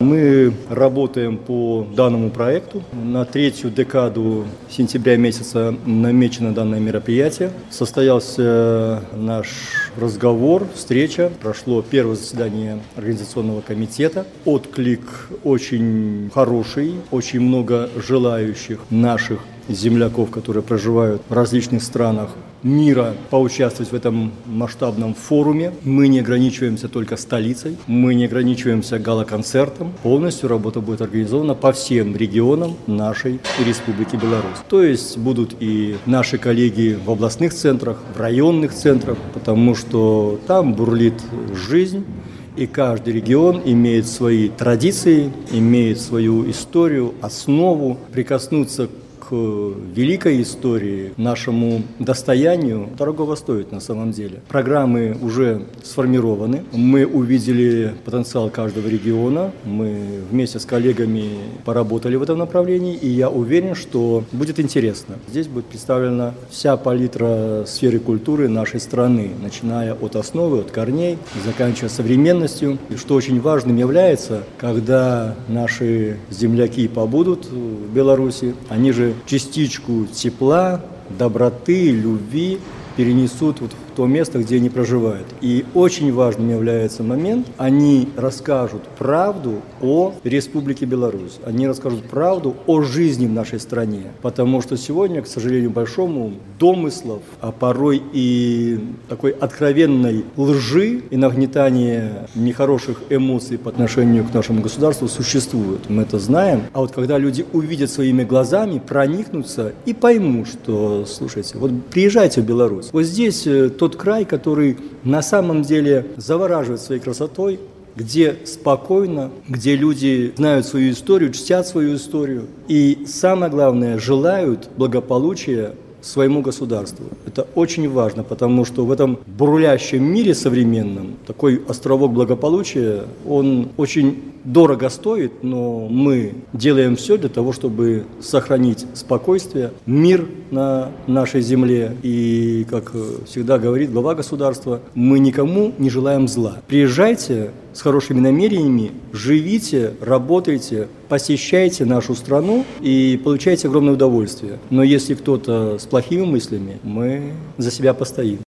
Мы работаем по данному проекту. На третью декаду сентября месяца намечено данное мероприятие. Состоялся наш разговор, встреча. Прошло первое заседание организационного комитета. Отклик очень хороший, очень много желающих наших земляков, которые проживают в различных странах мира, поучаствовать в этом масштабном форуме. Мы не ограничиваемся только столицей, мы не ограничиваемся гала-концертом. Полностью работа будет организована по всем регионам нашей Республики Беларусь. То есть будут и наши коллеги в областных центрах, в районных центрах, потому что там бурлит жизнь. И каждый регион имеет свои традиции, имеет свою историю, основу. Прикоснуться к великой истории, нашему достоянию, дорогого стоит на самом деле. Программы уже сформированы. Мы увидели потенциал каждого региона. Мы вместе с коллегами поработали в этом направлении, и я уверен, что будет интересно. Здесь будет представлена вся палитра сферы культуры нашей страны, начиная от основы, от корней, заканчивая современностью. И что очень важным является, когда наши земляки побудут в Беларуси, они же частичку тепла, доброты, любви перенесут вот в то место, где они проживают. И очень важным является момент, они расскажут правду о Республике Беларусь, они расскажут правду о жизни в нашей стране, потому что сегодня, к сожалению большому, домыслов, а порой и такой откровенной лжи и нагнетания нехороших эмоций по отношению к нашему государству существует. Мы это знаем. А вот когда люди увидят своими глазами, проникнутся и поймут, что, слушайте, вот приезжайте в Беларусь, вот здесь тот край, который на самом деле завораживает своей красотой, где спокойно, где люди знают свою историю, чтят свою историю и, самое главное, желают благополучия своему государству. Это очень важно, потому что в этом бурлящем мире современном такой островок благополучия, он очень дорого стоит, но мы делаем все для того, чтобы сохранить спокойствие, мир на нашей земле. И, как всегда говорит глава государства, мы никому не желаем зла. Приезжайте с хорошими намерениями, живите, работайте, посещайте нашу страну и получайте огромное удовольствие. Но если кто-то с плохими мыслями, мы за себя постоим.